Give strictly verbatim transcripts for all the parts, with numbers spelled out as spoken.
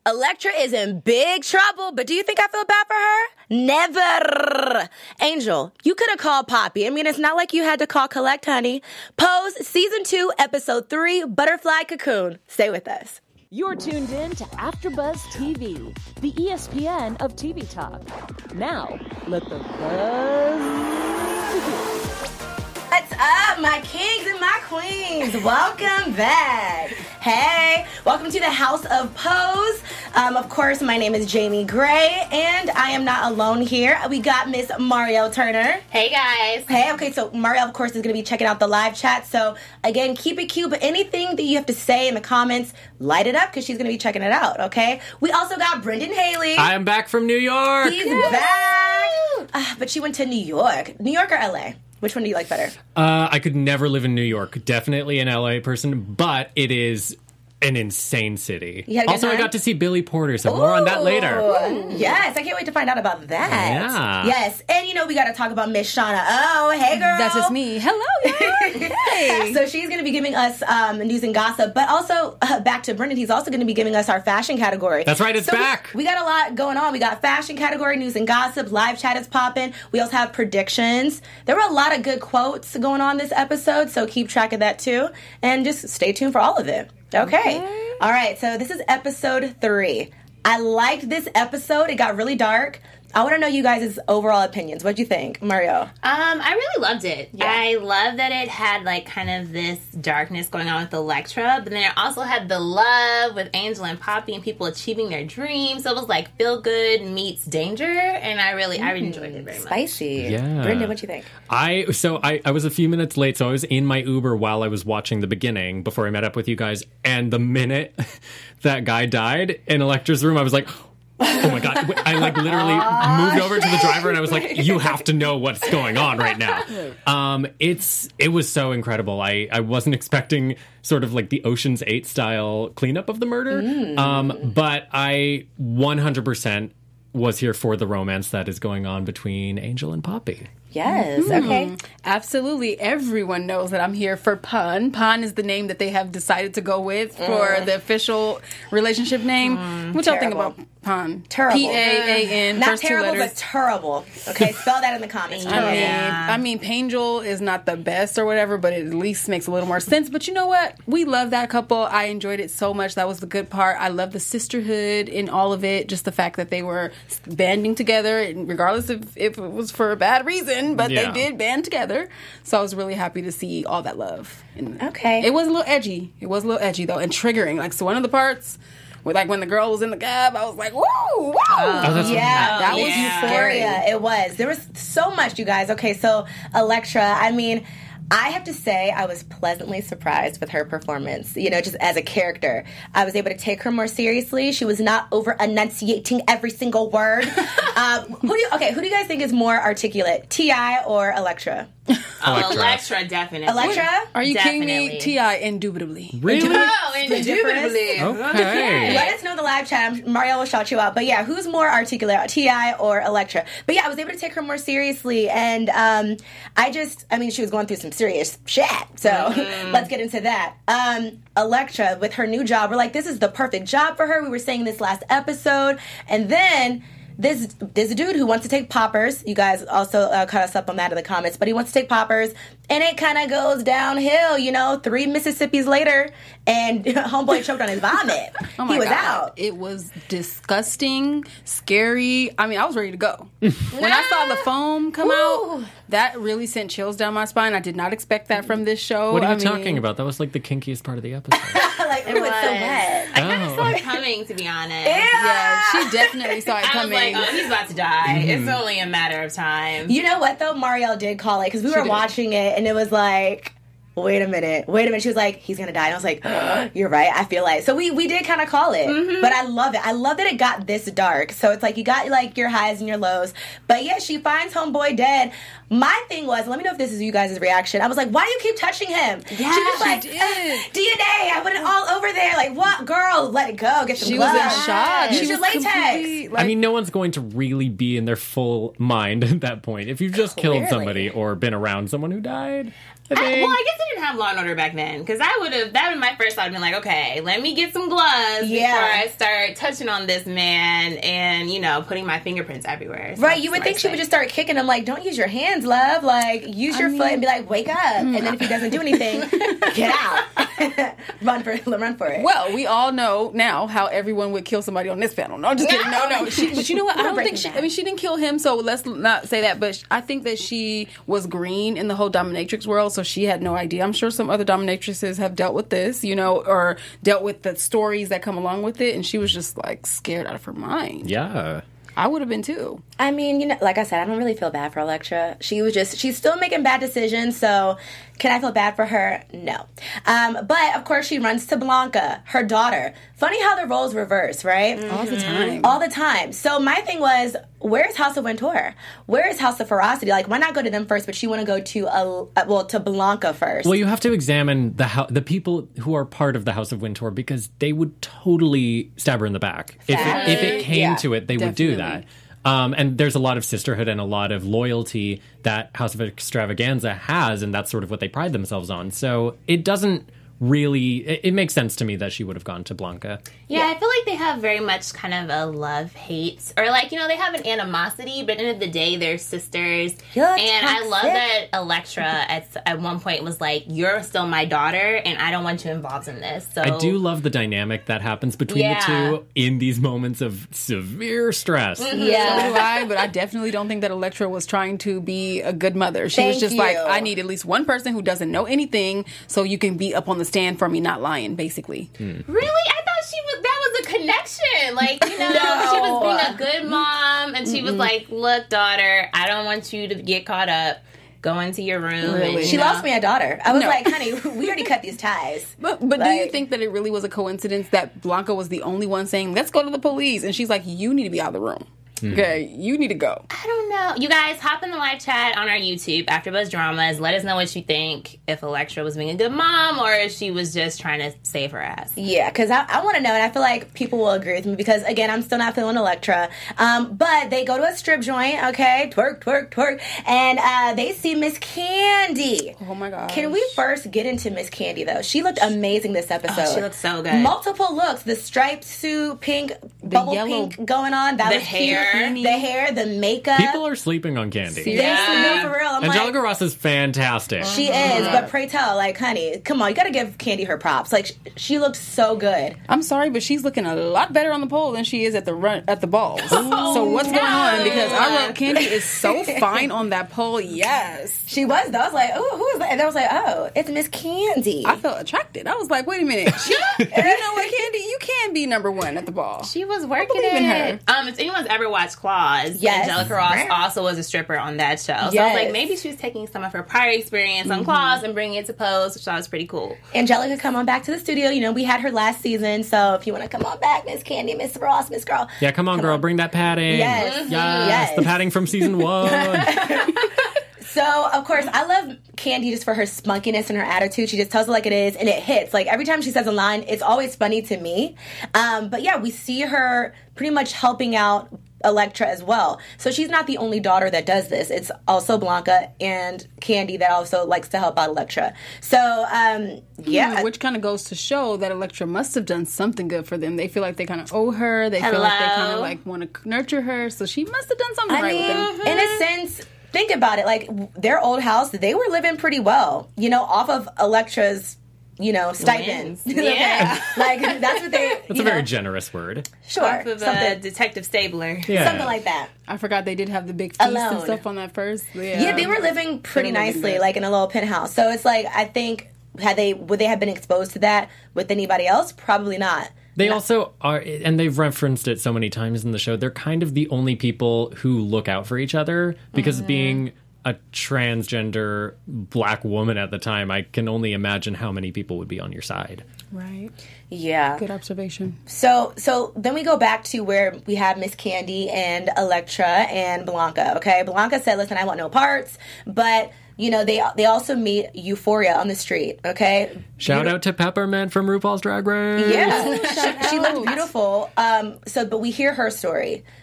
Elektra is in big trouble, but do you think I feel bad for her? Never. Angel, you could have called Poppy. I mean, it's not like you had to call Collect, honey. Pose Season two, Episode three, Butterfly Cocoon. Stay with us. You're tuned in to AfterBuzz T V, the E S P N of T V talk. Now, let the buzz begin. What's up, my kings and my queens? Welcome back. Hey, welcome to the House of Pose. Um, of course, my name is Jamie Gray, and I am not alone here. We got Miss Marielle Turner. Hey, guys. Hey, okay, so Marielle, of course, is going to be checking out the live chat. So, again, keep it cute, but anything that you have to say in the comments, light it up, because she's going to be checking it out, okay? We also got Brendan Haley. I am back from New York. He's Yay! back. Uh, but she went to New York. New York or L A? Which one do you like better? Uh, I could never live in New York. Definitely an L A person, but it is an insane city. Also, I got to see Billy Porter, so Ooh. more on that later. Ooh. Yes, I can't wait to find out about that. Yeah. Yes, and you know, we got to talk about Miss Shauna. Oh, hey, girl. That's just me. Hello, hey. So she's going to be giving us um, news and gossip, but also, uh, back to Brendan, he's also going to be giving us our fashion category. That's right, it's so back. We, we got a lot going on. We got fashion category, news and gossip, live chat is popping. We also have predictions. There were a lot of good quotes going on this episode, so keep track of that too, and just stay tuned for all of it. Okay. okay. All right, so this is episode three. I liked this episode. It got really dark. I want to know you guys' overall opinions. What'd you think, Mario? Um, I really loved it. Yeah. I love that it had, like, kind of this darkness going on with Elektra, but then it also had the love with Angel and Poppy and people achieving their dreams. So it was, like, feel good meets danger, and I really, mm. I really enjoyed it very much. Spicy. Yeah. Brendan, what'd you think? I, so I, I was a few minutes late, so I was in my Uber while I was watching the beginning before I met up with you guys, and the minute that guy died in Elektra's room, I was like, oh my God. I like literally moved over to the driver and I was like, you have to know what's going on right now. Um, it's, it was so incredible. I, I wasn't expecting sort of like the Ocean's eight style cleanup of the murder. Mm. Um, but I one hundred percent was here for the romance that is going on between Angel and Poppy. Yes, mm-hmm. Okay. Absolutely. Everyone knows that I'm here for Pun. Pun is the name that they have decided to go with for mm. the official relationship name. Mm, what y'all think about Pun? Terrible. P A A N. Not first terrible, two letters. but terrible. Okay, spell that in the comments. I mean, yeah. I mean, Pangel is not the best or whatever, but it at least makes a little more sense. But you know what? We love that couple. I enjoyed it so much. That was the good part. I love the sisterhood in all of it. Just the fact that they were banding together, regardless of if it was for a bad reason, but yeah. they did band together. So I was really happy to see all that love. And okay. It was a little edgy. It was a little edgy, though, and triggering. Like, so one of the parts, with, like, when the girl was in the cab, I was like, whoa, whoa. Oh, that's yeah, that yeah. was euphoria. It was. There was so much, you guys. Okay, so Elektra, I mean, I have to say I was pleasantly surprised with her performance, you know, just as a character. I was able to take her more seriously. She was not over-enunciating every single word. um, who do you, okay, who do you guys think is more articulate, T I or Elektra? Oh, Elektra, definitely. Elektra? Are you definitely. kidding me? T I indubitably. Really? Oh, indubitably. Okay. Let us know in the live chat. Mario will shout you out. But yeah, who's more articulate, T I or Elektra? But yeah, I was able to take her more seriously. And um, I just, I mean, she was going through some serious shit. So mm. let's get into that. Um, Elektra, with her new job, we're like, this is the perfect job for her. We were saying this last episode. And then This this dude who wants to take poppers, you guys also uh, cut us up on that in the comments, but he wants to take poppers, and it kind of goes downhill, you know, three Mississippis later, and homeboy choked on his vomit. Oh my he was God. out. It was disgusting, scary. I mean, I was ready to go. When I saw the foam come Ooh. out, that really sent chills down my spine. I did not expect that from this show. What are you I mean, talking about? That was like the kinkiest part of the episode. Like, it, it was, was so wet. I kind of oh. saw it coming, to be honest. Yeah, yeah she definitely saw it I coming. was like, oh, he's about to die. Mm-hmm. It's only a matter of time. You know what, though? Marielle did call it, because we she were did. watching it, and it was like, wait a minute, wait a minute. She was like, he's going to die. And I was like, oh, you're right. I feel like. So we, we did kind of call it. Mm-hmm. But I love it. I love that it got this dark. So it's like you got like your highs and your lows. But yeah, she finds homeboy dead. My thing was, let me know if this is you guys' reaction. I was like, why do you keep touching him? Yeah, she was like, she did. Uh, D N A. I put it all over there. Like, what? Girl, let it go. Get some She gloves. was in shock. Use She your was latex. completely, like, I mean, no one's going to really be in their full mind at that point. If you've just Clearly. killed somebody or been around someone who died. I I, think. well, I guess I didn't have Law and Order back then because I would have. That would my first thought. I'd been like, okay, let me get some gloves Yeah. before I start touching on this man and you know putting my fingerprints everywhere. So Right, that's you would what think I she would say. just start kicking him like, don't use your hands, love. Like, use your foot and be like, wake up. And then if he doesn't do anything, get out. run for run for it. Well, we all know now how everyone would kill somebody on this panel. No, I'm just kidding. No, no. She, but you know what? I don't think she, I mean, she didn't kill him, so let's not say that. But I think that she was green in the whole dominatrix world, so she had no idea. I'm sure some other dominatrixes have dealt with this, you know, or dealt with the stories that come along with it, and she was just like scared out of her mind. Yeah. I would have been too. I mean, you know, like I said, I don't really feel bad for Elektra. She was just, she's still making bad decisions, so can I feel bad for her? No. Um, but, of course, she runs to Blanca, her daughter. Funny how the roles reverse, right? Mm-hmm. All the time. All the time. So my thing was, where's House of Wintour? Where is House of Ferocity? Like, why not go to them first, but she want to go to, uh, well, to Blanca first? Well, you have to examine the ho- the people who are part of the House of Wintour because they would totally stab her in the back. If it, if it came Yeah, to it, they would do that. Um, and there's a lot of sisterhood and a lot of loyalty that House of Extravaganza has, and that's sort of what they pride themselves on. So it doesn't really... It, it makes sense to me that she would have gone to Blanca. Yeah, I feel like they have very much kind of a love-hate. Or, like, you know, they have an animosity, but at the end of the day, they're sisters. You're and I love toxic. that Elektra at, at one point was like, you're still my daughter, and I don't want you involved in this. So I do love the dynamic that happens between Yeah. the two in these moments of severe stress. So yeah. do I, but I definitely don't think that Elektra was trying to be a good mother. She Thank was just you. like, I need at least one person who doesn't know anything so you can be up on the stand for me not lying, basically. Really? I thought she was, that was a connection. Like, you know, she was being a good mom, and she was like, look, daughter, I don't want you to get caught up. Go into your room. Really? And, She you know, lost me a daughter. I was No. like, honey, we already cut these ties. But but do you Like- think that it really was a coincidence that Blanca was the only one saying, let's go to the police? And she's like, you need to be out of the room. Okay, you need to go. I don't know. You guys, hop in the live chat on our YouTube, AfterBuzz Dramas. Let us know what you think. If Elektra was being a good mom, or if she was just trying to save her ass. Yeah, because I, I want to know, and I feel like people will agree with me because, again, I'm still not feeling Elektra. Um, but they go to a strip joint, okay, twerk, twerk, twerk, and uh, they see Miss Candy. Oh my God. Can we first get into Miss Candy, though? She looked amazing this episode. Oh, she looked so good. Multiple looks. The striped suit, pink, bubble yellow- pink going on. That The was hair. cute. The hair, the makeup. People are sleeping on Candy. Seriously? Seriously, no, for real. I'm Angelica like, Ross is fantastic. she is, but pray tell, like, honey, come on, you gotta give Candy her props. Like, sh- she looks so good. I'm sorry, but she's looking a lot better on the pole than she is at the run at the balls. So what's going on? Because I wrote Candy is so fine on that pole. Yes. She was, though. I was like, oh, who is that? And I was like, oh, it's Miss Candy. I felt attracted. I was like, wait a minute. She, you know what, Candy? You can be number one at the ball. She was working believe in it. Um, if anyone's ever watched Claws, Yes. Angelica Ross Right. also was a stripper on that show. So I was Yes. like, maybe she was taking some of her prior experience on Claws and bringing it to Pose, which I thought was pretty cool. Angelica, come on back to the studio. You know, we had her last season, so if you want to come on back, Miss Candy, Miss Ross, Miss Girl. Yeah, come on, girl, bring that padding. Yes. Yes, Yes. the padding from season one. So, of course, I love Candy just for her spunkiness and her attitude. She just tells it like it is, and it hits. Like, every time she says a line, it's always funny to me. Um, but, yeah, we see her pretty much helping out Elektra as well. So she's not the only daughter that does this. It's also Blanca and Candy that also likes to help out Elektra. So, um, yeah. Yeah, which kind of goes to show that Elektra must have done something good for them. They feel like they kind of owe her. They feel like they kind Hello? of like want to nurture her. So she must have done something I right mean, with them. in a sense, think about it. Like, w- their old house, they were living pretty well, you know, off of Elektra's, you know, stipends. Wins. Yeah. Like, that's what they, That's you a very know, generous word. sure. Off of uh, something, Detective Stabler. Yeah. something like that. I forgot they did have the big feast Alone. and stuff on that first. Yeah, Yeah, they were living pretty They were living nicely, good. like in a little penthouse. So it's like, I think, had they, would they have been exposed to that with anybody else? Probably not. They also are, and they've referenced it so many times in the show, they're kind of the only people who look out for each other because Mm-hmm. being a transgender black woman at the time, I can only imagine how many people would be on your side. Right. Yeah. Good observation. So, so then we go back to where we have Miss Candy and Elektra and Blanca. Okay, Blanca said, "Listen, I want no parts," but you know they they also meet Euphoria on the street. Okay, Shout out to Peppermint from RuPaul's Drag Race. yeah, she, she looked beautiful. Um, so, but we hear her story.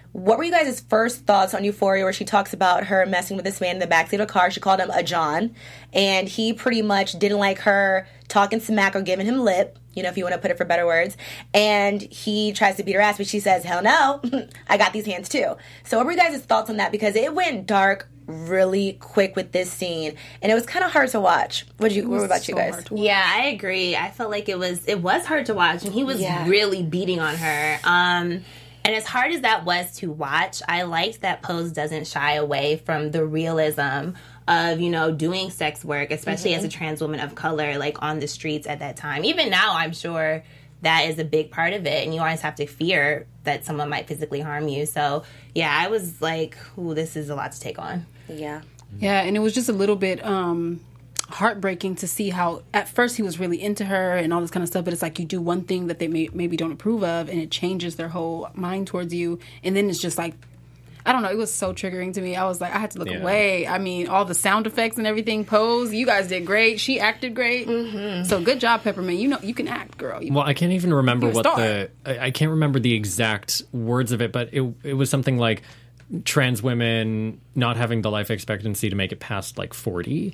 what were you guys' first thoughts on Euphoria, where she talks about her messing with this man in the backseat of a car? She called him a John, and he pretty much didn't like her talking smack or giving him lip, you know, if you want to put it for better words. And he tries to beat her ass, but she says, hell no, I got these hands too. So what were you guys' thoughts on that? Because it went dark really quick with this scene, and it was kind of hard to watch. What you? What about so you guys? hard to watch. Yeah, I agree. I felt like it was it was hard to watch, and he was Yeah. really beating on her. Um, and as hard as that was to watch, I liked that Pose doesn't shy away from the realism of, you know, doing sex work, especially Mm-hmm. as a trans woman of color, like on the streets at that time. Even now, I'm sure that is a big part of it, and you always have to fear that someone might physically harm you. So, yeah, I was like, ooh, this is a lot to take on. Yeah. Yeah, and it was just a little bit um, heartbreaking to see how at first he was really into her and all this kind of stuff, but it's like you do one thing that they may, maybe don't approve of, and it changes their whole mind towards you, and then it's just like, I don't know, it was so triggering to me. I was like, I had to look Yeah. away. I mean, all the sound effects and everything, Pose, you guys did great. She acted great. Mm-hmm. So good job, Peppermint. You know, you can act, girl. You, Well, I can't even remember You're a what star. the I I can't remember the exact words of it, but it it was something like trans women not having the life expectancy to make it past like forty.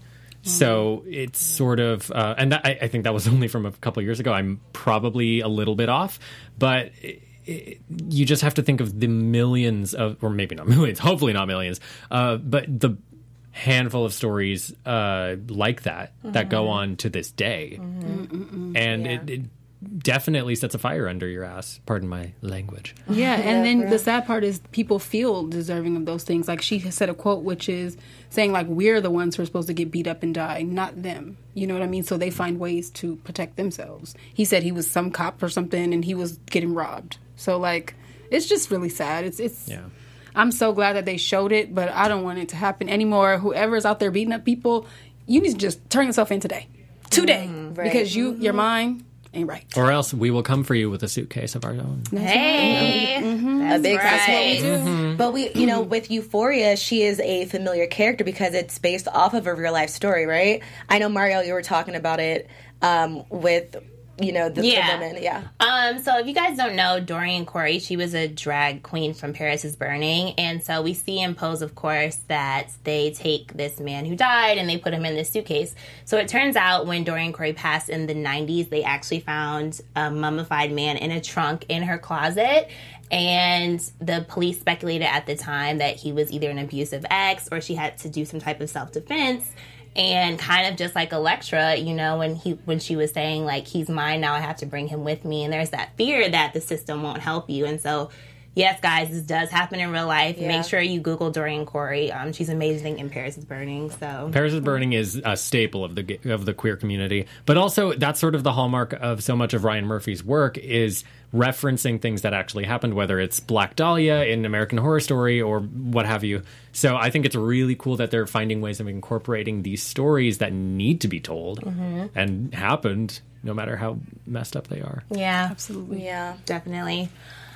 So it's sort of, uh, and that, I, I think that was only from a couple of years ago. I'm probably a little bit off, but it, it, you just have to think of the millions of, or maybe not millions, hopefully not millions, uh, but the handful of stories uh, like that that go on to this day, and Yeah. it, it definitely sets a fire under your ass. Pardon my language. Yeah, and then the sad part is people feel deserving of those things. Like she has said a quote, which is saying like we're the ones who are supposed to get beat up and die, not them. You know what I mean? So they find ways to protect themselves. He said he was some cop or something, and he was getting robbed. So like, it's just really sad. It's it's. Yeah. I'm so glad that they showed it, but I don't want it to happen anymore. Whoever's out there beating up people, you need to just turn yourself in today, today, right. because you your mind ain't right. Or else we will come for you with a suitcase of our own. Hey, A big right. festival. But we, you know, with Euphoria, she is a familiar character because it's based off of a real life story, right? I know, Mario, you were talking about it um, with, you know, the, Yeah. the women. Yeah. Um, so if you guys don't know, Dorian Corey, she was a drag queen from Paris is Burning. And so we see in Pose, of course, that they take this man who died and they put him in this suitcase. So it turns out when Dorian Corey passed in the nineties, they actually found a mummified man in a trunk in her closet. And the police speculated at the time that he was either an abusive ex or she had to do some type of self-defense. And kind of just like Elektra, you know, when he when she was saying like he's mine now, I have to bring him with me, and there's that fear that the system won't help you. And so, yes, guys, this does happen in real life. Yeah. Make sure you Google Dorian Corey. Um, she's amazing in Paris is Burning. So Paris is Burning is a staple of the of the queer community, but also that's sort of the hallmark of so much of Ryan Murphy's work is referencing things that actually happened, whether it's Black Dahlia in American Horror Story or what have you. So I think it's really cool that they're finding ways of incorporating these stories that need to be told and happened, no matter how messed up they are. yeah, Absolutely. Yeah. definitely.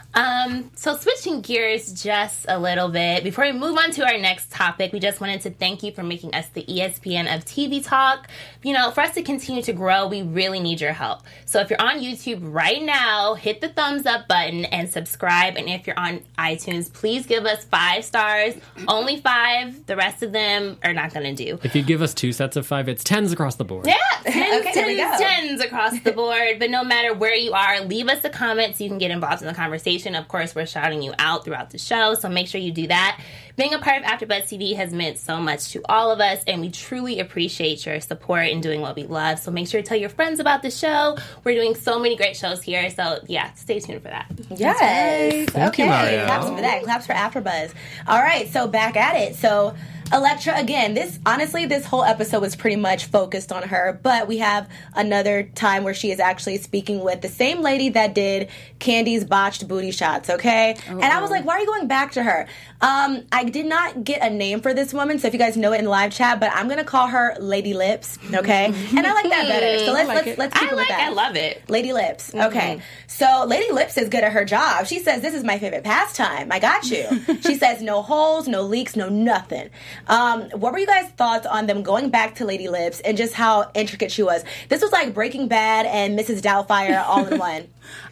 Um, so switching gears just a little bit, before we move on to our next topic, we just wanted to thank you for making us the E S P N of T V Talk. You know, for us to continue to grow, we really need your help. So if you're on YouTube right now, hit the thumbs up button and subscribe. And if you're on iTunes, please give us five stars. Only five. The rest of them are not going to do. If you give us two sets of five, it's tens across the board. Yeah, tens, Okay, there we tens, go. tens across the board. But no matter where you are, leave us a comment so you can get involved in the conversation. Of course, we're shouting you out throughout the show, so make sure you do that. Being a part of AfterBuzz T V has meant so much to all of us, and we truly appreciate your support in doing what we love. So make sure to tell your friends about the show. We're doing so many great shows here, so yeah, stay tuned for that. Yes. Thank okay. you, Mario. Claps for that. Claps for AfterBuzz. All right. So back at it. So Elektra again. This honestly, this whole episode was pretty much focused on her, but we have another time where she is actually speaking with the same lady that did Candy's botched booty shots. Okay. And I was like, why are you going back to her? Um, I did not get a name for this woman, so if you guys know it in the live chat, but I'm gonna call her Lady Lips. Okay. And I like that better. So let's like let's it. let's keep I it with like, that. I love it. Lady Lips. Okay. So Lady Lips is good at her job. She says, this is my favorite pastime. I got you. She says, no holes, no leaks, no nothing. Um, what were you guys' thoughts on them going back to Lady Lips and just how intricate she was? This was like Breaking Bad and Missus Doubtfire all in one.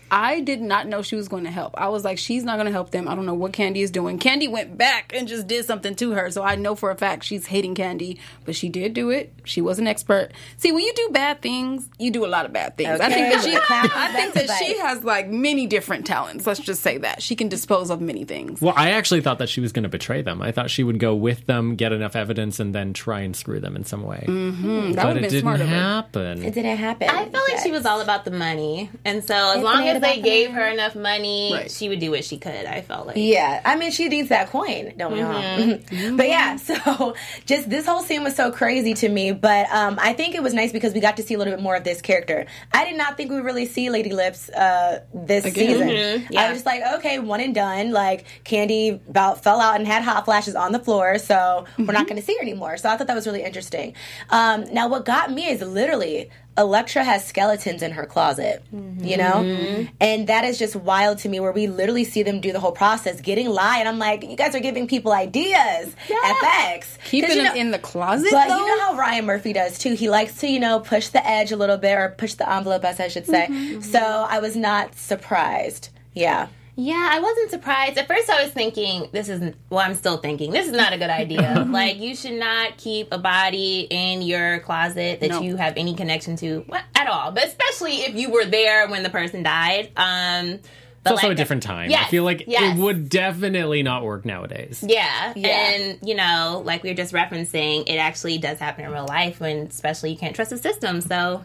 I did not know she was going to help. I was like, she's not going to help them. I don't know what Candy is doing. Candy went back and just did something to her, so I know for a fact she's hating Candy, but she did do it. She was an expert. See, when you do bad things, you do a lot of bad things. I think that she, I think that she has like many different talents. Let's just say that she can dispose of many things. Well, I actually thought that she was going to betray them. I thought she would go with them, get enough evidence, and then try and screw them in some way. Mm-hmm. That but would it have been didn't smart of her. happen. It didn't happen. I felt like she was all about the money, and so as It's long made as they about the gave money. her enough money, Right. she would do what she could. I felt like. Yeah, I mean, she needs that coin. Don't we all? But yeah, so just this whole scene was so crazy to me. But um, I think it was nice because we got to see a little bit more of this character. I did not think we would really see Lady Lips uh, this Again. season. Mhm, yeah. I was just like, okay, one and done. Like Candy about fell out and had hot flashes on the floor, so we're not going to see her anymore. So I thought that was really interesting. Um, now, what got me is literally Elektra has skeletons in her closet, you know? And that is just wild to me where we literally see them do the whole process, getting lie. And I'm like, you guys are giving people ideas. F X. Keeping 'Cause, you them know- in the closet, But though? you know how Ryan Murphy does, too. He likes to, you know, push the edge a little bit, or push the envelope, as I should say. So I was not surprised. Yeah. Yeah, I wasn't surprised. At first, I was thinking, this isn't, well, I'm still thinking, this is not a good idea. Like, you should not keep a body in your closet that No. you have any connection to well, at all. But especially if you were there when the person died. Um, It's but also like, a different time. Yes, I feel like yes. it would definitely not work nowadays. Yeah. Yeah. And, you know, like we were just referencing, it actually does happen in real life when, especially, you can't trust the system. So,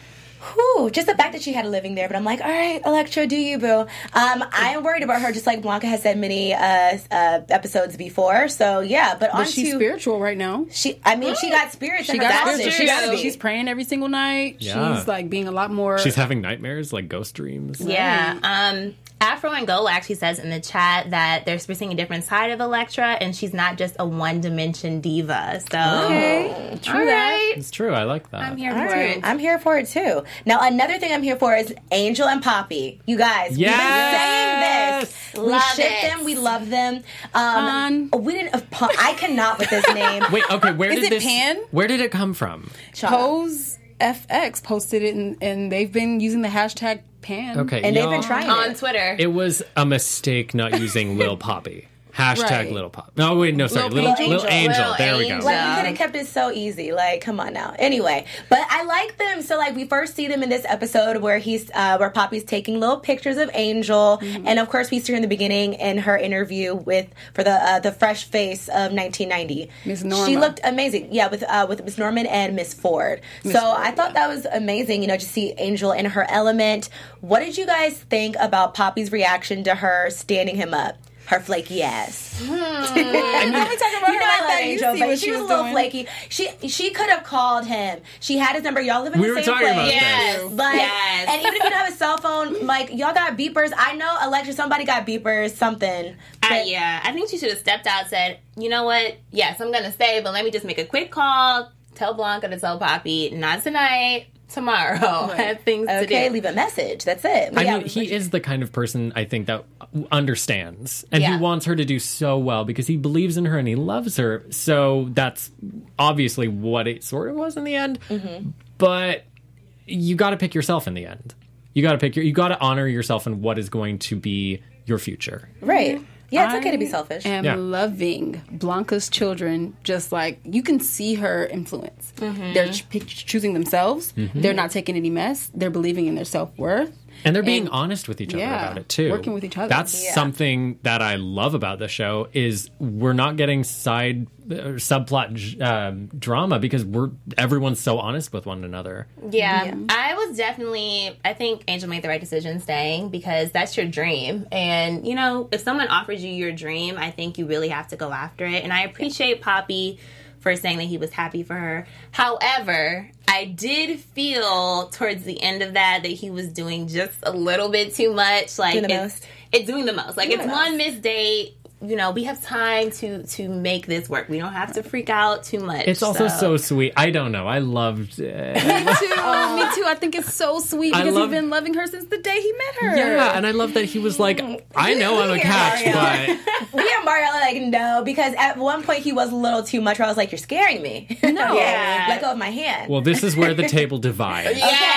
Whew, just the fact that she had a living there, but I'm like, all right, Elektra, do you, boo? Um, I am worried about her, just like Blanca has said many uh, uh, episodes before. So yeah, but on But she's to spiritual right now. she. I mean, she got spirits. She in her got closet. spiritual. true. She gotta be. She's praying every single night. Yeah. She's like being a lot more. She's having nightmares, like ghost dreams. yeah. Um, Afro and Gola actually says in the chat that they're seeing a different side of Elektra, and she's not just a one-dimension diva. So, Okay. all right. It's true. I like that. I'm here All for right, it. I'm here for it too. Now, another thing I'm here for is Angel and Poppy. You guys, Yes! we've been saying this. Love we ship it. them. We love them. Um, Pan. we didn't. Uh, Pan, I cannot with this name. Wait, okay, where Is did it this Pan? Where did it come from? Pose F X posted it, and, and they've been using the hashtag Pan. Okay, And they've y'all- been trying On it. Twitter. It was a mistake not using Lil Poppy. Hashtag Right. Lil Pop. No, wait, no, sorry. Lil Lil, Angel. Lil Angel. Lil There we go. Angel. Like, Yeah. we could have kept it so easy. Like, come on now. Anyway, but I like them. So, like, we first see them in this episode where he's, uh, where Poppy's taking little pictures of Angel, and of course, we see her in the beginning in her interview with for the uh, the fresh face of nineteen ninety. Miss Norma. She looked amazing. Yeah, with uh, with Miss Norman and Miss Ford. so I thought that was amazing. You know, to see Angel in her element. What did you guys think about Poppy's reaction to her standing him up? Her flaky ass. I know we talking about You her know like I love that. You Angel, see but what she she was a was little doing. flaky. She she could have called him. She had his number. Y'all live in We the were same talking place. about Yes. this. Like, Yes. and even if you don't have a cell phone, like y'all got beepers. I know Elektra, somebody got beepers, something. Uh, But- yeah, I think she should have stepped out and said, you know what? Yes, I'm going to stay, but let me just make a quick call. Tell Blanca to tell Poppy, not tonight, tomorrow. I have things to Okay, do. leave a message. That's it. But I yeah, mean, he is the kind of person I think that understands, and Yeah. he wants her to do so well because he believes in her and he loves her. So that's obviously what it sort of was in the end. Mm-hmm. But you got to pick yourself in the end. You got to pick your. You got to honor yourself and what is going to be your future. right. Yeah, it's okay to be I selfish. am Yeah. loving Blanca's children. Just like you can see her influence. They're ch- pick- choosing themselves. They're not taking any mess. They're believing in their self worth. And they're being And- honest with each other yeah, about it too. working with each other. That's Yeah. something that I love about the show is we're not getting side uh, subplot j- um, drama because we're everyone's so honest with one another. Yeah, I was definitely, I think Angel made the right decision staying because that's your dream. And, you know, if someone offers you your dream, I think you really have to go after it. And I appreciate Poppy for saying that he was happy for her. However, I did feel towards the end of that that he was doing just a little bit too much. Like, Doing the it's, most. it's doing the most. Like, Doing it's the one most. missed date. You know, we have time to to make this work. We don't have to freak out too much. It's also so sweet. I don't know. I loved. Uh, Me too. Me too. I think it's so sweet I because love- he's been loving her since the day he met her. yeah, and I love that he was like, I know I'm a Yeah, catch, Mario. but We and Mario are like, no, because at one point he was a little too much where I was like, you're scaring me. No. yeah. Let go of my hand. well, this is where the table divides. Yeah, Okay.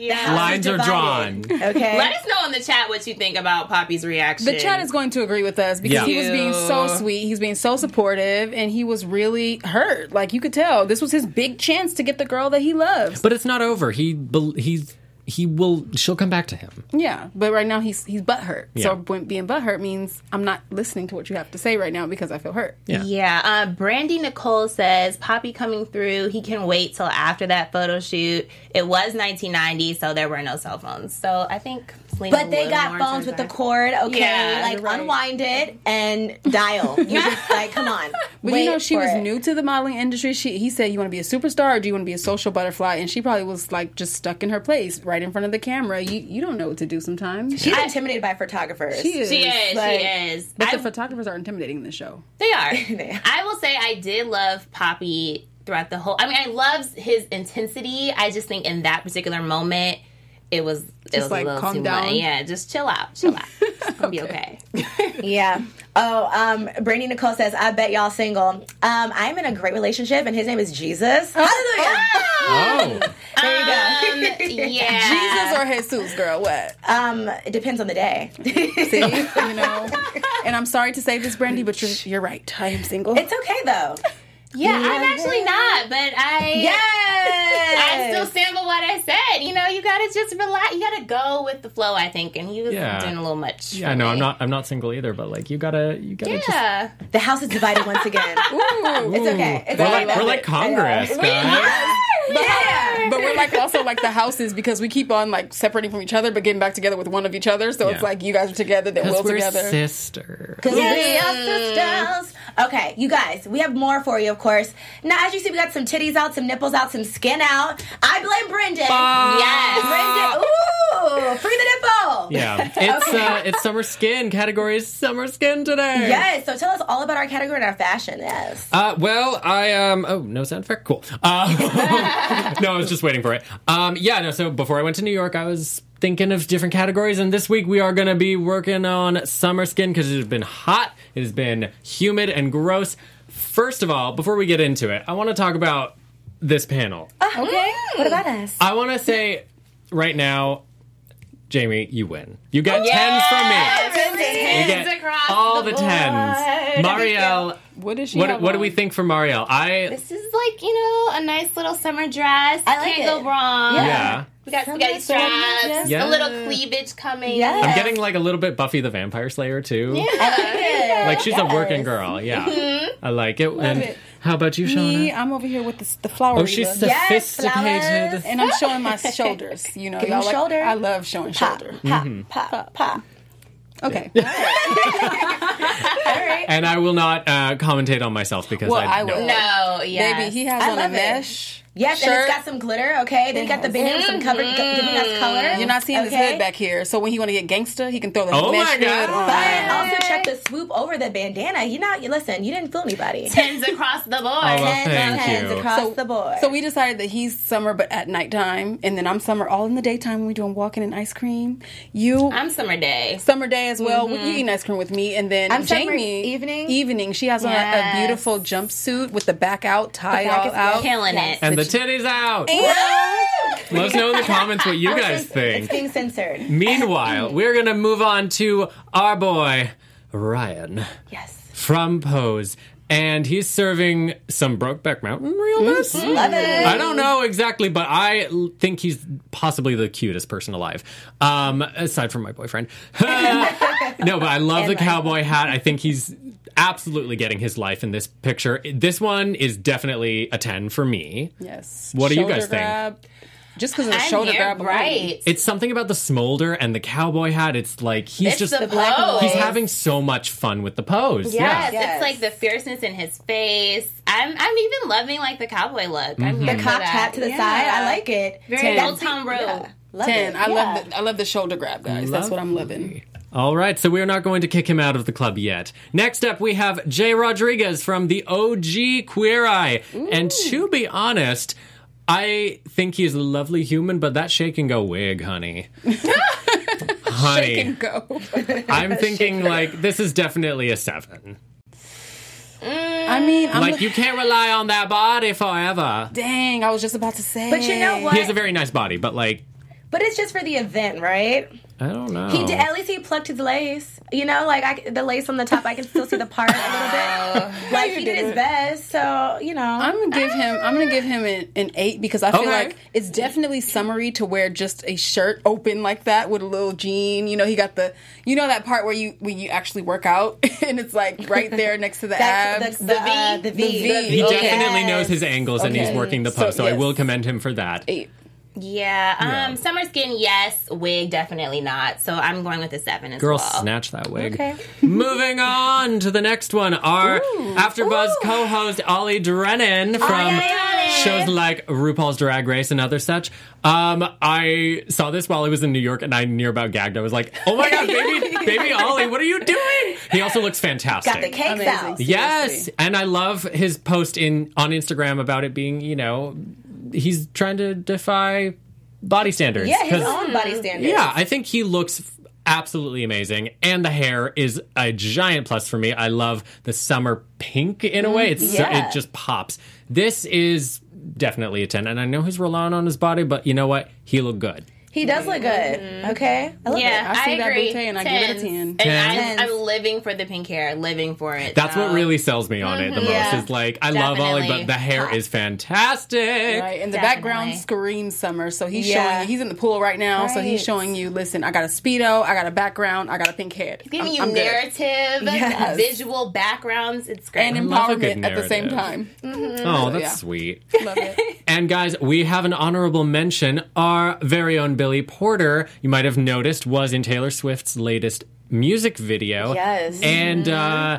Yeah. Lines are divided. drawn. Okay. Let us know in the chat what you think about Poppy's reaction. The chat is going to agree with us because Yeah. he was being so sweet. He's being so supportive, and he was really hurt. Like, you could tell this was his big chance to get the girl that he loves. But it's not over. He bel- he's he will. She'll come back to him. Yeah, but right now he's he's butthurt. Yeah. So when being butthurt means I'm not listening to what you have to say right now because I feel hurt. Yeah. Yeah. Uh, Brandy Nicole says Poppy coming through. He can wait till after that photo shoot. It was nineteen ninety, so there were no cell phones. So I think. Selena But they would got more phones with the times. cord, okay? Yeah, like, you're right. unwind it and dial. You just, like, come on. But Wait you know, she for was it. new to the modeling industry. She he said, "You want to be a superstar, or do you want to be a social butterfly?" And she probably was like just stuck in her place, right in front of the camera. You you don't know what to do sometimes. She's intimidated by photographers. She is. She is. Like- she is. But I- the photographers are intimidating in the show. They are. I will say I did love Poppy throughout the whole. I mean, I loved his intensity. I just think in that particular moment, it was it Just, was like, a little calm too down. much. Yeah, just chill out, chill out. It's gonna be okay. Yeah. Oh, um, Brandy Nicole says, I bet y'all single. Um, I'm in a great relationship, and his name is Jesus. Hallelujah. Oh, There you go. Um, yeah. Jesus or Jesus, girl? What? Um, it depends on the day. See, you know. And I'm sorry to say this, Brandy, but you're you're right. I am single. It's okay, though. Yeah, I'm actually not, but I. Yes. I still stand by what I said. You know, you gotta just relax. You gotta go with the flow, I think. And he was Yeah. doing a little much. yeah. for No, me. I'm not. I'm not single either. But like, you gotta, you gotta just. Yeah. The house is divided once again. It's okay. It's We're okay. like, we're like Congress, guys. Yeah. But we're like also like the houses because we keep on like separating from each other but getting back together with one of each other. So it's Yeah. like you guys are together, then Because we're we're together. sisters. Because we are sisters. Okay, you guys, we have more for you, of course. Now, as you see, we got some titties out, some nipples out, some skin out. I blame Brendan. Yes. Brendan. Ooh, free the nipple. Yeah, it's uh, it's summer skin. Category is summer skin today. Yes, so tell us all about our category and our fashion. Yes. Uh, well, I um. Oh, no sound effect. Cool. Uh, no, I was just waiting for it. Um, yeah. No. So before I went to New York, I was thinking of different categories, and this week we are going to be working on summer skin because it has been hot, it has been humid and gross. First of all, before we get into it, I want to talk about this panel. Okay. What about us? I want to say right now, Jamie, you win. You got tens from me. You Tens get across all the the tens. Marielle, What is she? what have what do on? we think for Marielle? I This is like, you know, a nice little summer dress. I like Can't it. go wrong. yeah. We got Summer spaghetti straps, summer, yeah. a little cleavage coming. Yes. I'm getting like a little bit Buffy the Vampire Slayer too. I like it. Like she's a Yes. working girl. Yeah. I like it. and it. how about you, Me, Shauna? I'm over here with the, the flower. Oh, she's look. Yes, sophisticated. flowers. And I'm showing my shoulders. You know, Give y'all me like, shoulder. I love showing Pop, shoulder. pop, Mm-hmm. pop, pop. Okay. All right. And I will not uh, commentate on myself because Well, I I know. will. No, yeah. Baby, he has I on a love it. mesh. Yes, shirt. and it's got some glitter, okay? Then you got the banner with some cover, g- giving us color. You're not seeing his okay? hood back here. So when he want to get gangster, he can throw the Oh mesh my God. hood on. But also check the swoop over the bandana. You not, you listen, you didn't fool anybody. Tens across the board. Oh, well, Tens and thank tens you. across So- the board. So we decided that he's summer, but at nighttime, and then I'm summer all in the daytime when we're doing walking and ice cream. You I'm summer day. summer day as well. You eating ice cream with me, and then I'm summer Jamie evening. Evening, she has on a, a Yes. beautiful jumpsuit with the back out, tied back all is out. Killing Yes. it. And the titties out. And- Let us know in the comments what you It's guys It's think. being censored. Meanwhile, we're going to move on to our boy, Ryan, Yes. from Pose. And he's serving some Brokeback Mountain realness. Love it. I don't know exactly, but I l- think he's possibly the cutest person alive, um, aside from my boyfriend. No, but I love And the mine. cowboy hat. I think he's absolutely getting his life in this picture. This one is definitely a ten for me. Yes. What do you Shoulder guys think? grab. Just because of the I'm shoulder here, grab, alone. right? It's something about the smolder and the cowboy hat. It's like he's It's just the black and pose. he's having so much fun with the pose. Yes, Yeah. Yes. it's like the fierceness in his face. I'm I'm even loving like the cowboy look. I'm here The for cocked that. hat to the Yeah. side. I like it. Very Ten. Old Town Road. Yeah. Love Ten. it. I Yeah. love the I love the shoulder grab, guys. That's what I'm loving. All right, so we're not going to kick him out of the club yet. Next up, we have Jay Rodriguez from the O G Queer Eye. And to be honest, I think he's a lovely human, but that shake and go wig, honey. honey. Shake and go. I'm thinking, like, this is definitely a seven. I mean, I'm Like, look- you can't rely on that body forever. dang, I was just about to say. But you know what? He has a very nice body, but, like, But it's just for the event, right? I don't know. He did, at least he plucked his lace. You know, like I, the lace on the top, I can still see the part a little bit. Like he did his best, so you know. I'm gonna give him. I'm gonna give him an, an eight because I feel Okay. like it's definitely summery to wear just a shirt open like that with a little jean. You know, he got the. You know that part where you when you actually work out and it's like right there next to the That- abs. the, the, uh, the V. The V. He Okay. definitely knows his angles and he's Okay. working the So, pose, so, I yes. will commend him for that. Eight. Yeah, um, Yeah. summer skin, yes. Wig, definitely not. So I'm going with a seven as Girl, well. snatch that wig. Okay. Moving on to the next one. Our AfterBuzz co-host Ollie Drennan from Ollie. shows like RuPaul's Drag Race and other such. Um, I saw this while I was in New York and I near about gagged. I was like, oh my god, baby, baby Ollie, what are you doing? He also looks fantastic. Got the cakes Amazing. out. Yes, Seriously. and I love his post in on Instagram about it being, you know, he's trying to defy body standards. Yeah, his 'Cause- own body standards. Yeah, I think he looks f- absolutely amazing, and the hair is a giant plus for me. I love the summer pink in a way. It's so, Yeah. it just pops. This is definitely a ten, and I know he's relying on his body, but you know what? He looked good. He does look good. Okay, I love Yeah, I see that agree. bouquet and I give it a Tens. ten. And Tens. I'm, I'm living for the pink hair, living for it. That's what so- really sells me on it the most. Yeah. Is like I love Ollie, Definitely. but the hair is fantastic. Right, and the Definitely. background screams summer. So he's Yeah. showing you. He's in the pool right now, so he's Right. showing you. Listen, I got a speedo, I got a background, I got a pink head. Giving I'm, you I'm good. narrative, Yes. visual backgrounds. It's great. and love a good empowerment at the same narrative. time. Oh, that's Yeah. sweet. Love it. And guys, we have an honorable mention. Our very own Billy Porter, you might have noticed, was in Taylor Swift's latest music video. Yes. And uh,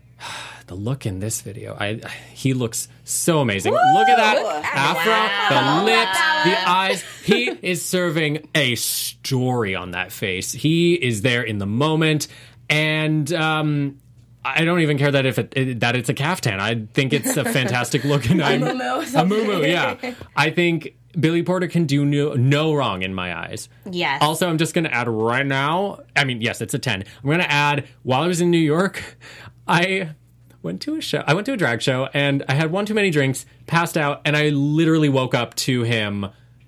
the look in this video, I he looks so amazing. Look at that afro, the lips, the eyes. He is serving a story on that face. He is there in the moment, and um, I don't even care that if it, it that it's a caftan. I think it's a fantastic look, and I'm muumuu, a muumuu. Yeah, I think Billy Porter can do no, no wrong in my eyes. Yes. Also, I'm just going to add right now. I mean, yes, it's a ten. I'm going to add. While I was in New York, I went to a show. I went to a drag show, and I had one too many drinks, passed out, and I literally woke up to him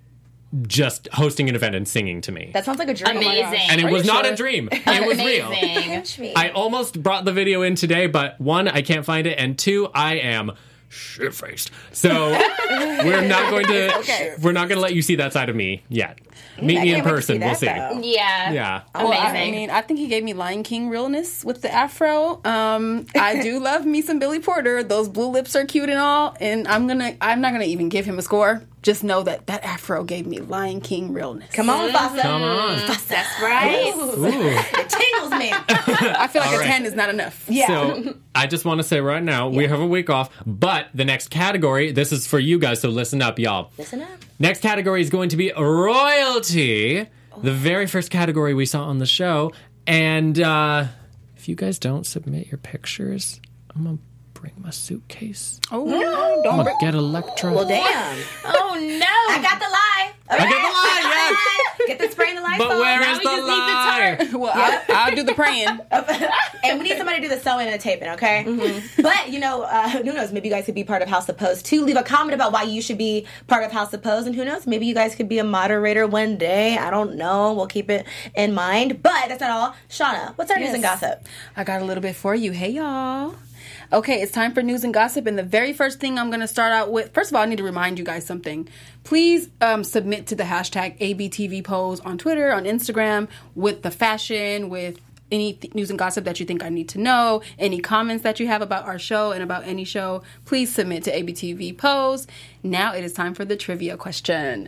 just hosting an event and singing to me. That sounds like a dream. amazing. And it Are was you not sure? a dream. It was real. amazing. Pinch me. I almost brought the video in today, but one, I can't find it, and two, I am shit faced. So we're not going to Okay. we're not going to let you see that side of me yet. Meet I me in can't wait to person. see We'll that, see. though. Yeah. Yeah. Well, I, Amazing. I mean, I think he gave me Lion King realness with the afro. Um, I do love me some Billy Porter. Those blue lips are cute and all, and I'm gonna, I'm not gonna even give him a score. Just know that that afro gave me Lion King realness. Come on, Fassa. Come on. That's right. Ooh. It tingles me. I feel like All a right. ten is not enough. Yeah. So I just want to say right now, we have a week off, but the next category, this is for you guys, so listen up, y'all. Listen up. Next category is going to be royalty, the very first category we saw on the show. And uh, if you guys don't submit your pictures, I'm going to bring my suitcase. Oh, No. don't I'm going break. to get Electra. Well, damn. Oh no! I got the lie. I get the lie, yes. Get the spray and the light But bulb. where Now is we the just need the lie? tart. Well, I'll, I'll do the praying. And we need somebody to do the sewing and the taping, okay? But, you know, uh, who knows? Maybe you guys could be part of House of Pose, too. Leave a comment about why you should be part of House of Pose. And who knows? Maybe you guys could be a moderator one day. I don't know. We'll keep it in mind. But that's not all. Shauna, what's our news and gossip? I got a little bit for you. Hey, y'all. Okay, it's time for news and gossip. And the very first thing I'm going to start out with, first of all, I need to remind you guys something. Please um, submit to the hashtag A B T V Pose on Twitter, on Instagram, with the fashion, with any th- news and gossip that you think I need to know, any comments that you have about our show and about any show, please submit to A B T V Pose. Now it is time for the trivia question.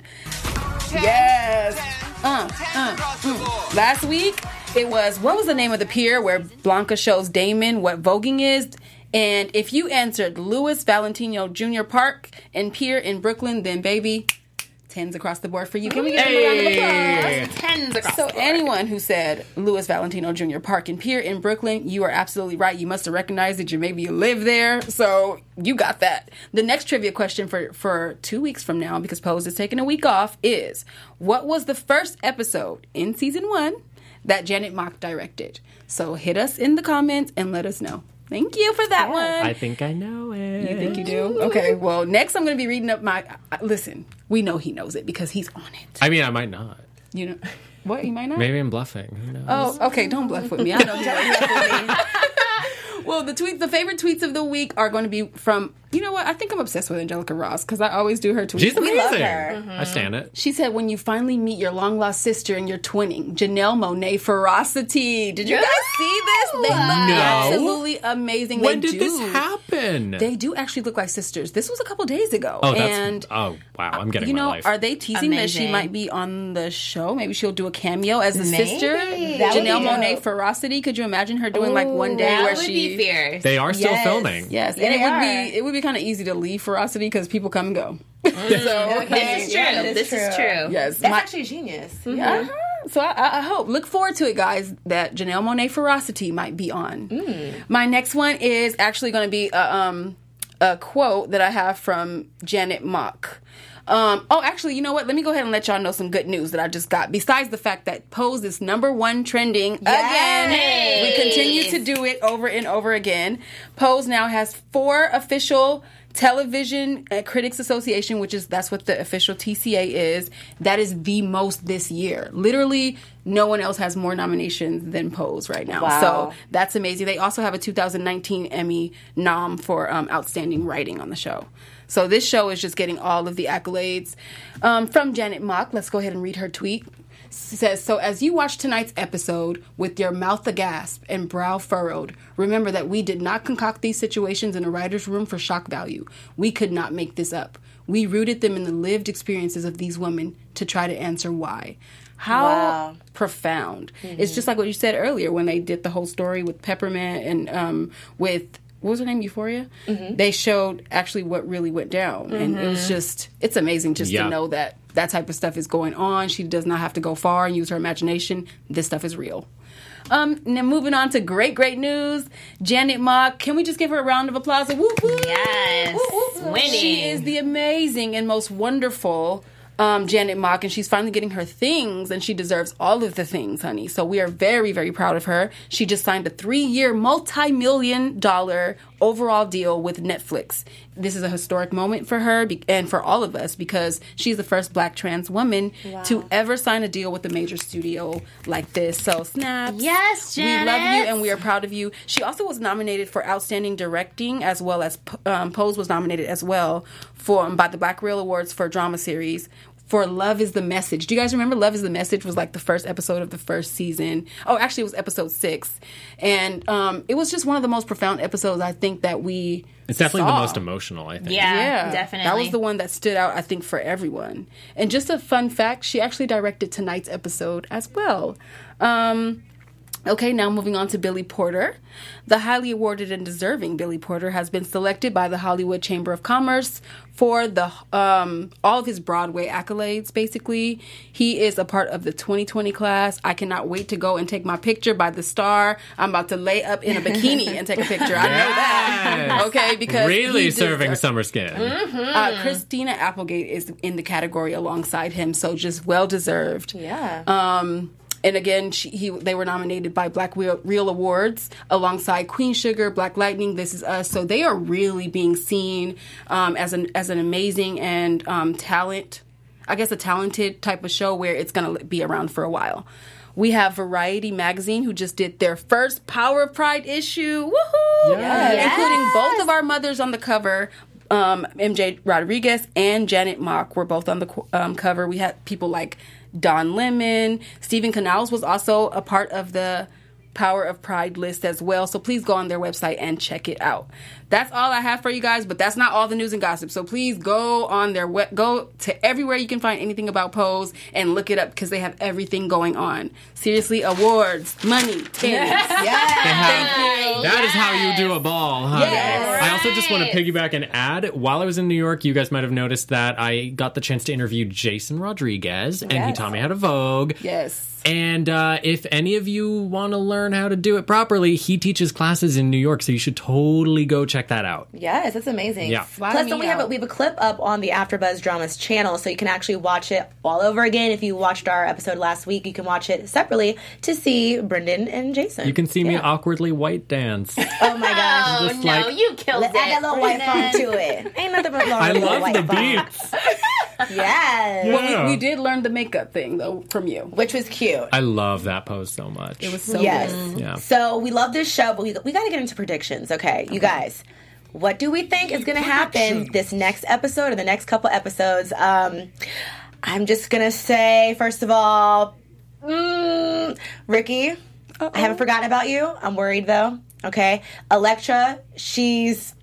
Yes. Uh, uh, mm. Last week, it was, what was the name of the pier where Blanca shows Damon what voguing is? And if you answered Louis Valentino Junior Park and Pier in Brooklyn, then baby, tens across the board for you. Can we get a round of Hey. applause? Tens across So the board. anyone who said Louis Valentino Junior Park and Pier in Brooklyn, you are absolutely right. You must have recognized it. You maybe you live there, so you got that. The next trivia question for for two weeks from now, because Pose is taking a week off, is what was the first episode in season one that Janet Mock directed? So hit us in the comments and let us know. Thank you for that one. I think I know it. You think you do? Okay, well, next I'm going to be reading up my... Uh, listen, we know he knows it because he's on it. I mean, I might not. You know, what? You might not? Maybe I'm bluffing. Who knows? Oh, okay. Don't bluff with me. I know you're bluffing with me. Well, the tweet, the favorite tweets of the week are going to be from, you know what? I think I'm obsessed with Angelica Ross because I always do her tweets. She's amazing. love her. Mm-hmm. I stand it. She said, when you finally meet your long-lost sister and you're twinning, Janelle Monáe Ferocity. Did you guys see this? They look No. absolutely amazing. When they did do. this happen? They do actually look like sisters. This was a couple days ago. oh, that's. and oh, wow. I'm getting you my know, life. are they teasing that she Amazing. might be on the show? Maybe she'll do a cameo as a Maybe. sister. That would Janelle be Monáe dope. Ferocity. Could you imagine her doing like one day That where would she be fierce. They are still Yes. filming. Yes, Yeah, and it they would are. be it would be kind of easy to leave Ferocity because people come and go. This is true. Yeah, that is this is true. true. Yes, That's my- actually genius. Uh-huh. So I, I- I hope, look forward to it, guys, that Janelle Monáe Ferocity might be on. My next one is actually going to be a, um, a quote that I have from Janet Mock. Um, oh, actually, you know what? Let me go ahead and let y'all know some good news that I just got. Besides the fact that Pose is number one trending again, we continue to do it over and over again. Pose now has four official Television uh, Critics Association, which is that's what the official T C A is. That is the most this year. Literally, no one else has more nominations than Pose right now. Wow. So that's amazing. They also have a two thousand nineteen Emmy nom for um, outstanding writing on the show. So this show is just getting all of the accolades. Um, from Janet Mock, let's go ahead and read her tweet. She says, so as you watch tonight's episode with your mouth aghast and brow furrowed, remember that we did not concoct these situations in a writer's room for shock value. We could not make this up. We rooted them in the lived experiences of these women to try to answer why. How Wow. profound. It's just like what you said earlier when they did the whole story with Peppermint and um, with... what was her name? Euphoria? Mm-hmm. They showed actually what really went down. Mm-hmm. And it was just, it's amazing just Yeah. to know that that type of stuff is going on. She does not have to go far and use her imagination. This stuff is real. Um, now moving on to great, great news. Janet Mock, can we just give her a round of applause? Woo, woo. Yes. Winning. She is the amazing and most wonderful Um, Janet Mock, and she's finally getting her things, and she deserves all of the things, honey. So we are very, very proud of her. She just signed a three-year, multi-million dollar overall deal with Netflix. This is a historic moment for her be- and for all of us because she's the first black trans woman Wow. to ever sign a deal with a major studio like this. So snaps. Yes, We love you Janet. and we are proud of you. She also was nominated for Outstanding Directing as well as um, Pose was nominated as well for um, by the Black Reel Awards for Drama Series for Love is the Message. Do you guys remember Love is the Message was like the first episode of the first season? Oh, actually it was episode six. And um, it was just one of the most profound episodes I think that we It's definitely saw. the most emotional, I think. Yeah, definitely. That was the one that stood out, I think, for everyone. And just a fun fact, she actually directed tonight's episode as well. Um, okay, now moving on to Billy Porter. The highly awarded and deserving Billy Porter has been selected by the Hollywood Chamber of Commerce for the um, all of his Broadway accolades, basically. He is a part of the twenty twenty class. I cannot wait to go and take my picture by the star. I'm about to lay up in a bikini and take a picture. I know that. Yes. Okay, because Really he serving deserves- summer skin. uh, Christina Applegate is in the category alongside him, so just well deserved. Yeah. Um, and again, she, he, they were nominated by Black Reel, Reel Awards alongside Queen Sugar, Black Lightning, This Is Us. So they are really being seen um, as an as an amazing and um, talent, I guess a talented type of show where it's going to be around for a while. We have Variety Magazine, who just did their first Power of Pride issue. Woohoo! Yes. Including both of our mothers on the cover. Um, M J Rodriguez and Janet Mock were both on the um, cover. We had people like Don Lemon. Stephen Canals was also a part of the Power of Pride list as well. So please go on their website and check it out. That's all I have for you guys, but that's not all the news and gossip. So please go on their web, go to everywhere you can find anything about Pose and look it up because they have everything going on. Seriously, awards, money, tins. Yes. Thank you. That is how you do a ball, huh? Yes. I also just want to piggyback and add, while I was in New York, you guys might have noticed that I got the chance to interview Jason Rodriguez, and he Yes. taught me how to Vogue. Yes. And uh, if any of you want to learn how to do it properly, he teaches classes in New York, so you should totally go check that out. Yes, that's amazing. Yeah. Fly Plus, me then we have a, out. we have a clip up on the AfterBuzz Dramas channel, so you can actually watch it all over again. If you watched our episode last week, you can watch it separately to see Brendan and Jason. You can see me Yeah. awkwardly white dance. Oh my gosh. Oh Just no, like- you killed Let's it. add that little white Brennan. funk to it. Ain't nothing wrong with I a little love white the funk. beats. Yes. Well, Yeah. we, we did learn the makeup thing though from you. Which was cute. I love that pose so much. It was so Yes. good. Yeah. So we love this show, but we, we got to get into predictions, okay? You guys, what do we think is going to happen this next episode or the next couple episodes? Um, I'm just going to say, first of all, mm, Ricky, Uh-oh. I haven't forgotten about you. I'm worried, though, okay? Elektra, she's...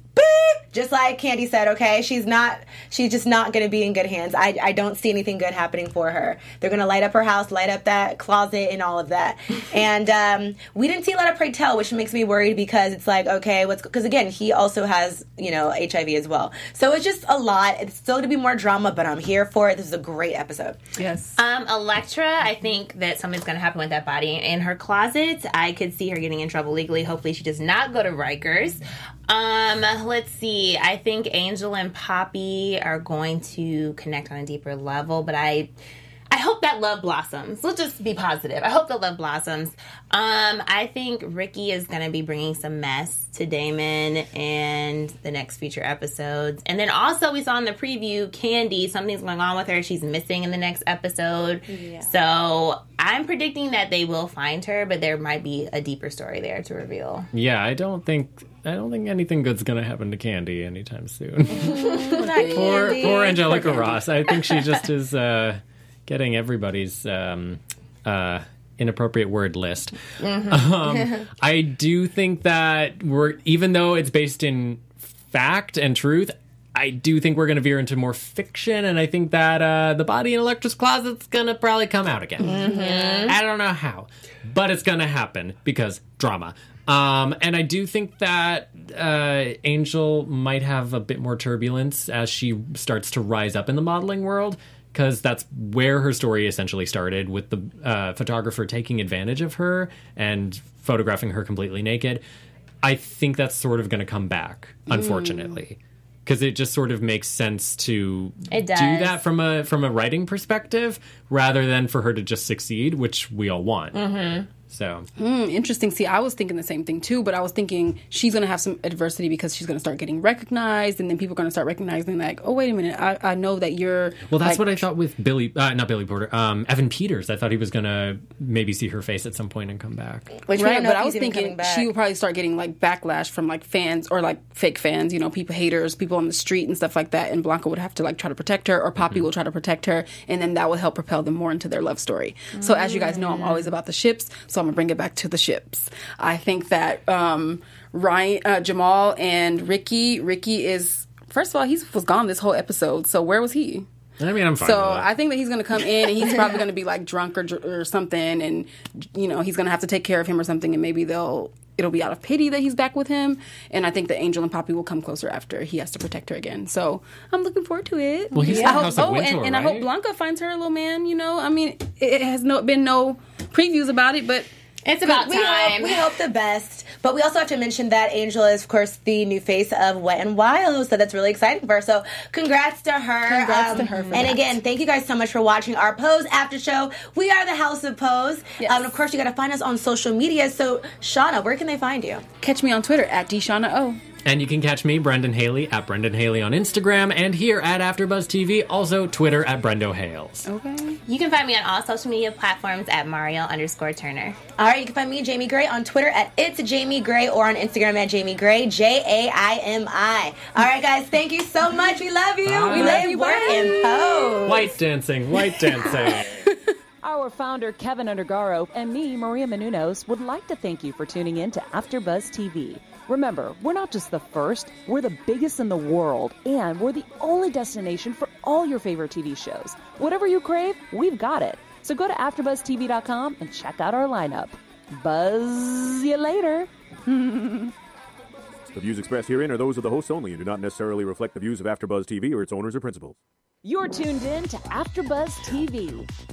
just like Candy said, okay, she's not, she's just not going to be in good hands. I, I don't see anything good happening for her. They're going to light up her house, light up that closet and all of that. And um, we didn't see a lot of Pray Tell, which makes me worried because it's like, okay, what's, because again, he also has, you know, H I V as well. So it's just a lot. It's still going to be more drama, but I'm here for it. This is a great episode. Yes. Um, Elektra, I think that something's going to happen with that body in her closet. I could see her getting in trouble legally. Hopefully she does not go to Rikers. Um, let's see. I think Angel and Poppy are going to connect on a deeper level, but I I hope that love blossoms. Let's just be positive. I hope that love blossoms. Um, I think Ricky is going to be bringing some mess to Damon and the next future episodes. And then also we saw in the preview, Candy, something's going on with her. She's missing in the next episode. Yeah. So I'm predicting that they will find her, but there might be a deeper story there to reveal. Yeah, I don't think I don't think anything good's gonna happen to Candy anytime soon. poor poor Angelica Ross. I think she just is uh, getting everybody's um, uh, inappropriate word list. Mm-hmm. Um, I do think that we're even though it's based in fact and truth, I do think we're going to veer into more fiction, and I think that uh, the body in Elektra's closet's going to probably come out again. Mm-hmm. I don't know how, but it's going to happen because drama. Um, and I do think that uh, Angel might have a bit more turbulence as she starts to rise up in the modeling world, because that's where her story essentially started, with the uh, photographer taking advantage of her and photographing her completely naked. I think that's sort of going to come back, unfortunately. Mm. Because it just sort of makes sense to do that from a from a writing perspective, rather than for her to just succeed, which we all want. Mm-hmm. So mm, interesting. See, I was thinking the same thing too, but I was thinking she's going to have some adversity because she's going to start getting recognized, and then people are going to start recognizing, like, oh, wait a minute, I, I know that you're. Well, that's like, what I thought with Billy, uh, not Billy Porter, um, Evan Peters. I thought he was going to maybe see her face at some point and come back. Which right, but I was thinking she would probably start getting like backlash from like fans or like fake fans, you know, people, haters, people on the street and stuff like that. And Blanca would have to like try to protect her, or Poppy mm-hmm. will try to protect her, and then that will help propel them more into their love story. Mm-hmm. So as you guys know, I'm always about the ships, so I'm gonna bring it back to the ships. I think that um, Ryan, uh, Jamal, and Ricky. Ricky is first of all, he was gone this whole episode. So where was he? I mean, I'm fine. So with that. I think that he's going to come in and he's probably going to be like drunk or, or something, and you know he's going to have to take care of him or something, and maybe they'll it'll be out of pity that he's back with him. And I think that Angel and Poppy will come closer after he has to protect her again. So I'm looking forward to it. Well, he's yeah. in I House hope, of oh, Winter, and, and right? I hope Blanca finds her little man. You know, I mean, it has no been no previews about it, but. It's about we time. Hope, we hope the best. But we also have to mention that Angel is, of course, the new face of Wet n Wild. So that's really exciting for her. So congrats to her. Congrats um, to her for And that. again, thank you guys so much for watching our Pose After Show. We are the House of Pose. Yes. Um, and of course, you got to find us on social media. So, Shauna, where can they find you? Catch me on Twitter at DShauna O. And you can catch me, Brendan Haley, at Brendan Haley on Instagram, and here at AfterBuzz T V, also Twitter at Brendo Hales. Okay. You can find me on all social media platforms at Mario underscore Turner. All right, you can find me, Jamie Gray, on Twitter at It's Jamie Gray, or on Instagram at Jamie Gray, J A I M I. All right, guys, thank you so much. We love you. Bye. We love you. Work and Pose. White dancing, white dancing. Our founder, Kevin Undergaro, and me, Maria Menounos, would like to thank you for tuning in to AfterBuzz T V. Remember, we're not just the first, we're the biggest in the world, and we're the only destination for all your favorite T V shows. Whatever you crave, we've got it. So go to after buzz T V dot com and check out our lineup. Buzz you later. The views expressed herein are those of the hosts only and do not necessarily reflect the views of AfterBuzz T V or its owners or principals. You're tuned in to AfterBuzz T V.